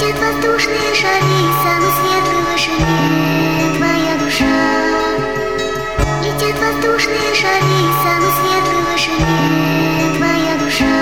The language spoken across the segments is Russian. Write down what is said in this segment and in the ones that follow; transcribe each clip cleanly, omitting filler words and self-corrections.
Летят воздушные шари в самой светлой вышине твоя душа. Летят воздушные шари в самой светлой вышине твоя душа.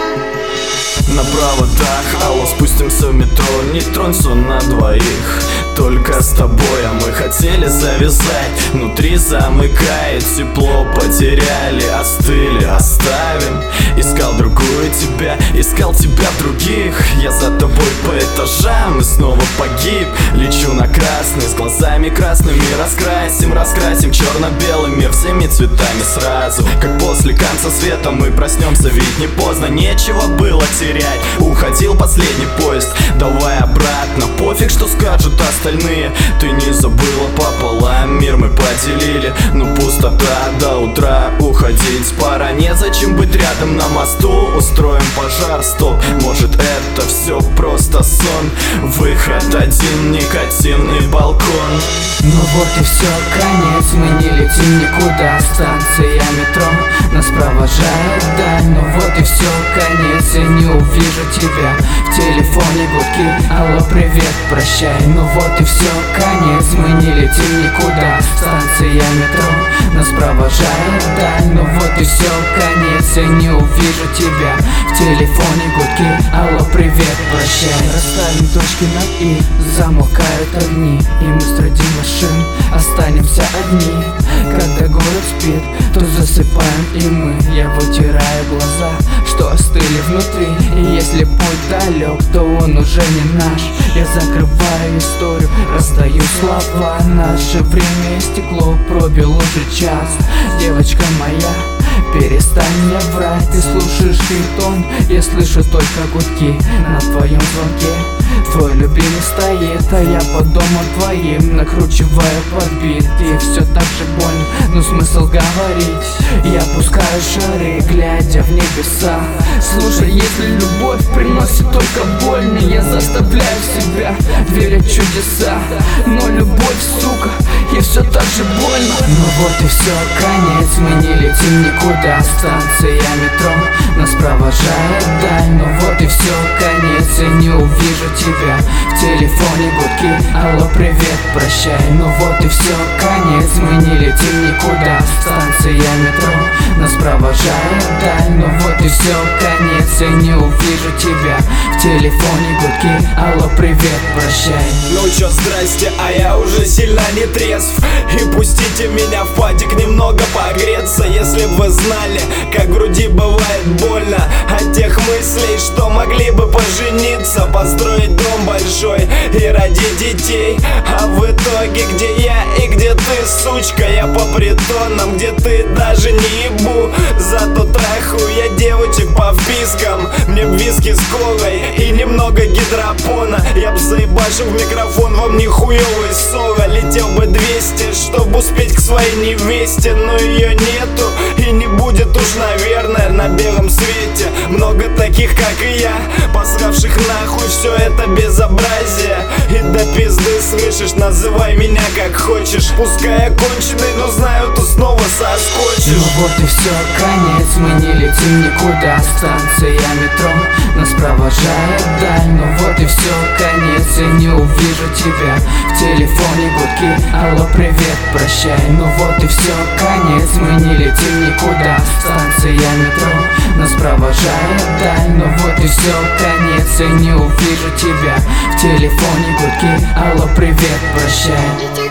На проводах, алло, спустимся в метро. Не тронь сон на двоих, только с тобой. А мы хотели завязать, внутри замыкает. Тепло потеряли, остыли, оставим. Искал другую тебя, искал тебя в других. Я за тобой по этажам и снова погиб. Лечу на красный, с глазами красными. Раскрасим черно-белый мир всеми цветами сразу. Как после конца света мы проснемся, ведь не поздно. Нечего было терять, уходил последний поезд. Давай обратно, пофиг, что скажут остальные. Ты не забыла, пополам мир мы поделили. Ну пустота до утра, уходить пора. Незачем быть рядом на мосту, устроим пожар, стоп. Может это все просто сон. Выход один, никотинный балкон. Ну вот и все, конец, мы не летим никуда. Станция метро нас провожает даль. Ну вот и все, конец, я не увижу тебя. В телефоне гудки, алло, привет, прощай. Ну вот и все, конец, мы не летим никуда. Станция метро нас провожает даль. Ну вот и все, конец, я не увижу тебя. В телефоне гудки, алло, привет, прощай. Расставим точки над «и», замолкают огни, и мы среди машин останемся одни. Когда город спит, то засыпаем и мы. Я вытираю глаза, что остыли внутри. И если путь далек, то он уже не наш. Я закрываю историю, раздаю слова. Наше время истекло, пробил уже час. Девочка моя, перестань мне врать. Ты слушаешь ритон, я слышу только гудки на твоем звонке. Твой любимый стоит, а я под домом твоим накручиваю подбит. И все так же больно, но смысл говорить. Я пускаю шары, глядя в небеса. Слушай, если любовь приносит только больно, я заставляю себя верить в чудеса. Но любовь, сука, и все так же больно. Ну вот и все, конец, мы не летим никуда. Станция метро нас провожает даль. Ну вот и все, конец, я не увижу тебя. В телефоне гудки, алло, привет, прощай. Ну вот и все, конец, мы не летим никуда. Станция метро нас провожает даль. Ну вот и все, конец, я не увижу тебя. В телефоне гудки, алло, привет, прощай. Ну чё, здрасте, а я уже сильно не трезв. И пустите меня в падик немного погреться. Если б вы знали, как в груди бывает больно от тех мыслей, что могли бы пожениться, построить дом большой и родить детей. А в итоге где я и где ты, сучка? Я по притонам, где ты даже не ебу. Зато трахаю я девочек по впискам. Мне б виски с колой и немного гидропона. Я б заебашил в микрофон, вам нихуёвый сова. Летел бы 200, чтобы успеть к своей невесте. Но ее нету и не будет уж, наверное, на белом свете. Много таких, как и я, посравших нахуй все это безобразие. И до пизды, слышишь, называй меня как хочешь. Пускай я конченый, но знаю, ты снова соскочишь. Ну вот и все, конец, мы не летим никуда. Станция метро нас провожает даль. Ну вот и все, конец, я не увижу тебя. В телефоне гудки, алло, привет, прощай. Ну вот и все, конец, мы не летим никуда. Станция метро нас провожает даль. Ну вот и все, конец, я не увижу тебя. В телефоне гудки, алло, привет, прощай.